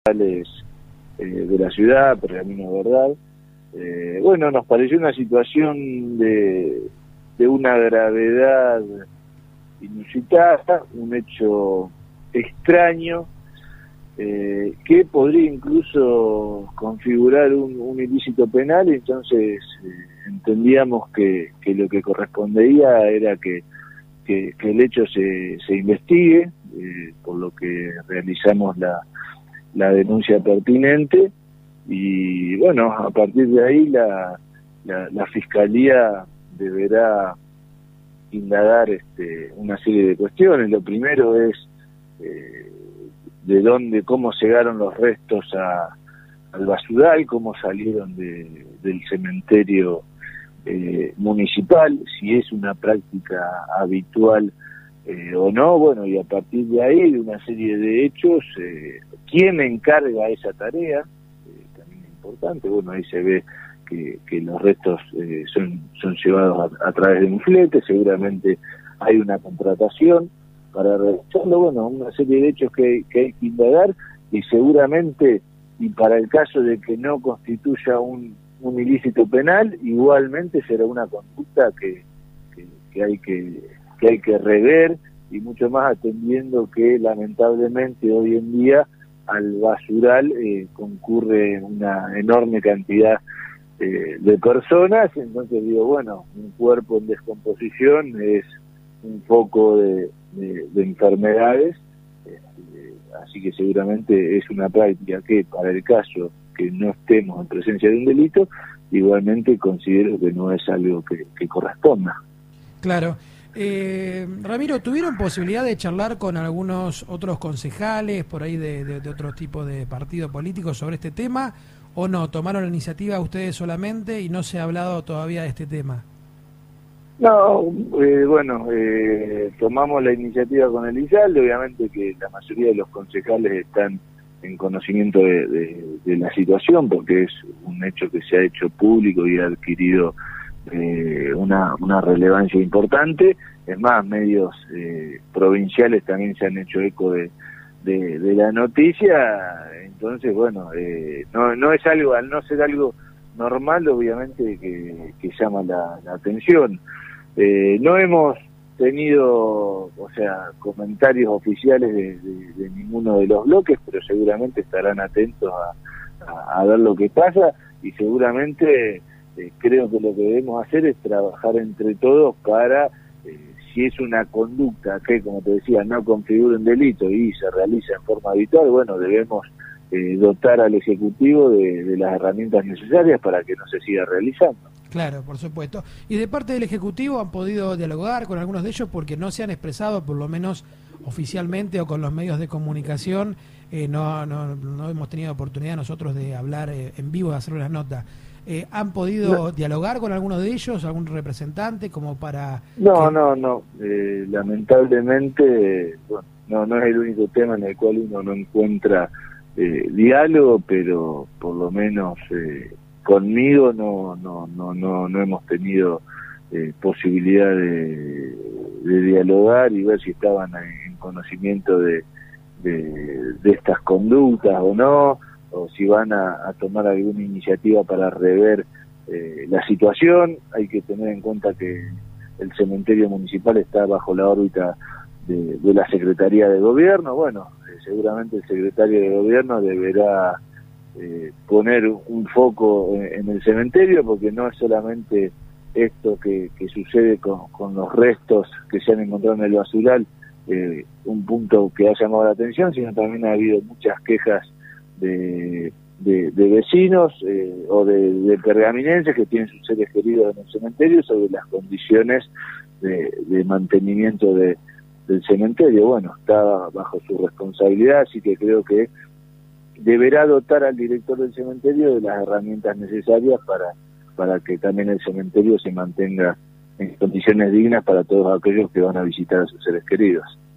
de la ciudad, Pergamino Verdad. Bueno, nos pareció una situación de una gravedad inusitada, un hecho extraño, que podría incluso configurar un ilícito penal. Entonces entendíamos que lo que correspondía era que el hecho se investigue, por lo que realizamos la denuncia pertinente, y bueno, a partir de ahí la Fiscalía deberá indagar una serie de cuestiones. Lo primero es cómo llegaron los restos al basural, cómo salieron del cementerio municipal, si es una práctica habitual o no. Bueno, y a partir de ahí, de una serie de hechos, quién encarga esa tarea, también es importante. Bueno, ahí se ve que los restos son llevados a través de un flete, seguramente hay una contratación para realizarlo. Bueno, una serie de hechos que hay que indagar, y seguramente, y para el caso de que no constituya un ilícito penal, igualmente será una conducta que hay que rever, y mucho más atendiendo que lamentablemente hoy en día al basural concurre una enorme cantidad de personas. Entonces digo, bueno, un cuerpo en descomposición es un foco de enfermedades, así que seguramente es una práctica que, para el caso que no estemos en presencia de un delito, igualmente considero que no es algo que corresponda. Claro. Ramiro, ¿tuvieron posibilidad de charlar con algunos otros concejales por ahí de otros tipos de partidos políticos sobre este tema, o no? ¿Tomaron la iniciativa ustedes solamente y no se ha hablado todavía de este tema? No, bueno, tomamos la iniciativa con el ISALDE. Obviamente que la mayoría de los concejales están en conocimiento de la situación, porque es un hecho que se ha hecho público y ha adquirido una relevancia importante. Es más, medios provinciales también se han hecho eco de la noticia. Entonces, bueno, no es algo, al no ser algo normal, obviamente que llama la atención. No hemos tenido, comentarios oficiales de ninguno de los bloques, pero seguramente estarán atentos a ver lo que pasa, y seguramente creo que lo que debemos hacer es trabajar entre todos para, si es una conducta que, como te decía, no configura un delito y se realiza en forma habitual, bueno, debemos dotar al Ejecutivo de las herramientas necesarias para que no se siga realizando. Claro, por supuesto. ¿Y de parte del Ejecutivo han podido dialogar con algunos de ellos? Porque no se han expresado, por lo menos oficialmente o con los medios de comunicación, no hemos tenido oportunidad nosotros de hablar en vivo, de hacer una nota. ¿Han podido dialogar con alguno de ellos, algún representante, como para...? No. Lamentablemente, bueno, no es el único tema en el cual uno no encuentra diálogo, pero por lo menos conmigo no hemos tenido posibilidad de dialogar y ver si estaban en conocimiento de estas conductas o no, o si van a tomar alguna iniciativa para rever la situación. Hay que tener en cuenta que el cementerio municipal está bajo la órbita de la Secretaría de Gobierno. Bueno, seguramente el secretario de Gobierno deberá poner un foco en el cementerio, porque no es solamente esto que sucede con los restos que se han encontrado en el basural, un punto que ha llamado la atención, sino también ha habido muchas quejas de vecinos o de pergaminenses que tienen sus seres queridos en el cementerio sobre las condiciones de mantenimiento del cementerio. Bueno, está bajo su responsabilidad, así que creo que deberá dotar al director del cementerio de las herramientas necesarias para que también el cementerio se mantenga en condiciones dignas para todos aquellos que van a visitar a sus seres queridos.